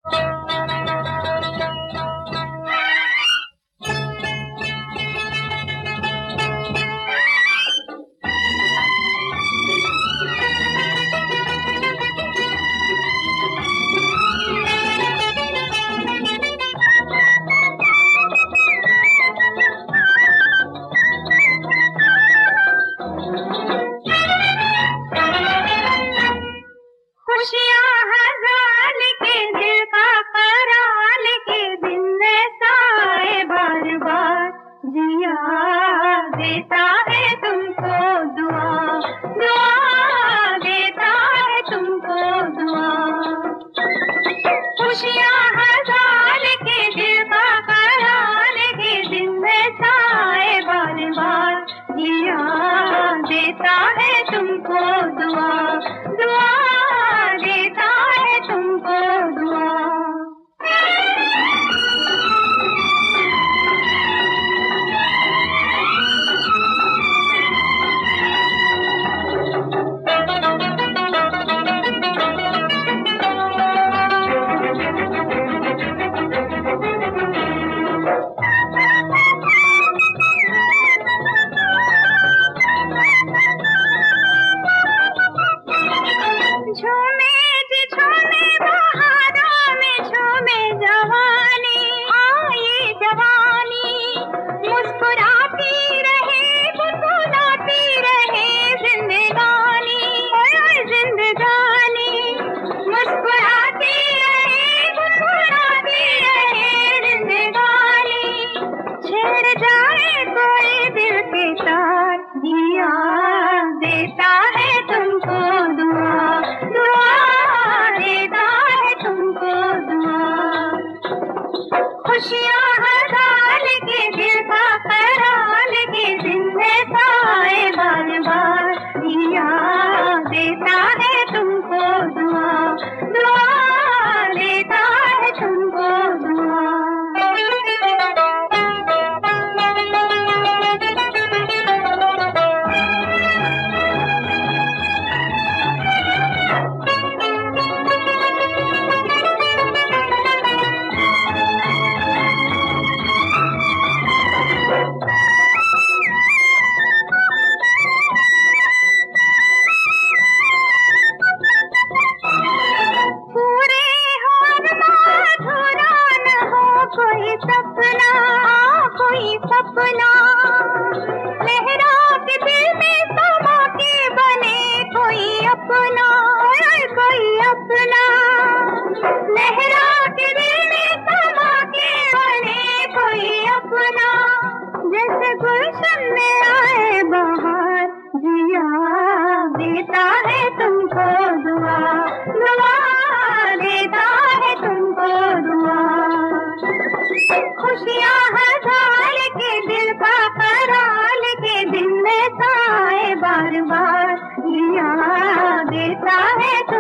देता है तुमको दुआ, दुआ देता है तुमको दुआ। खुशियाँ हजार के दिल का करार के दिन में साए बार बार जिया देता है तुमको दुआ, दुआ देता है तुमको दुआ। जिया देता है तुमको दुआ, दुआ देता है तुमको दुआ। खुशियाँ हजार के दिल का करार के दिन में साए बार बार जिया देता है तुमको दुआ, दुआ देता है तुमको दुआ। कोई सपना लहरा के दिल में समा के बने कोई अपना, कोई अपना लहरा के दिल में समा के बने कोई अपना। जैसे गुलशन में आए बहार जिया देता है तुमको दुआ, दुआ देता है तुमको दुआ। खुशियाँ हजार के दिल का करार के दिन में साए बार बार जिया देता है।